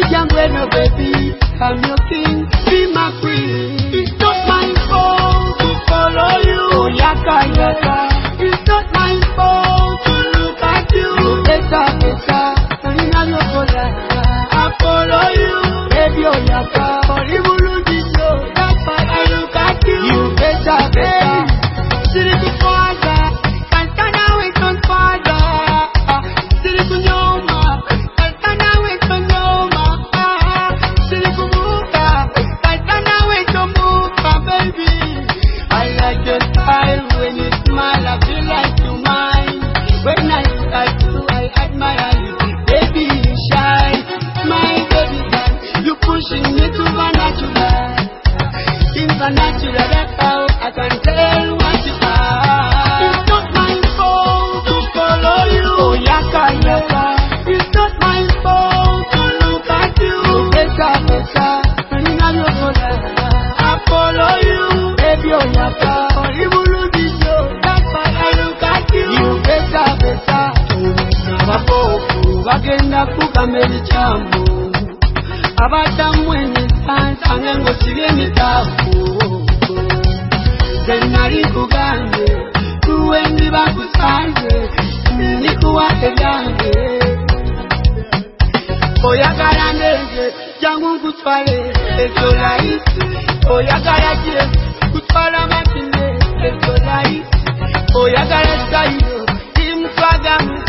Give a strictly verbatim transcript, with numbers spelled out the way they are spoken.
young winner, baby. I'm your king, be my queen. It's not my fault to follow you. Oh, yaka, yaka. It's not my fault to look at you. Oh, better, better. I follow you, baby, oh, yaka. For you, Lujino, that's why I look at you. You better, better. See the father, can't stand away from father. See the nyoma, can't stand away from nyoma. See the muka, can't stand away from muka, baby. I like your style when you smile, I feel like you mine. When I look at you, I admire you, baby, you shine. My baby girl, you pushing me to supernatural. Supernatural, that's how I can tell what you are. It's not my fault to follow you. Oh, yaka, yaka. It's not my fault to look at you. Oh, better, better. I follow you, baby, oh, yaka. For you, Lujino, that's why I look at you. You better, better. Bagenda kukameli chambo abatamwenye sansa ngengo sibye tafu Zenari kugange kuwendi bakusanze nikuwa ebyange oyagala ndege jangu kutwale ekyo laisi oyagala je kutwala matinde ekyo laisi oyagala sayo imtwaga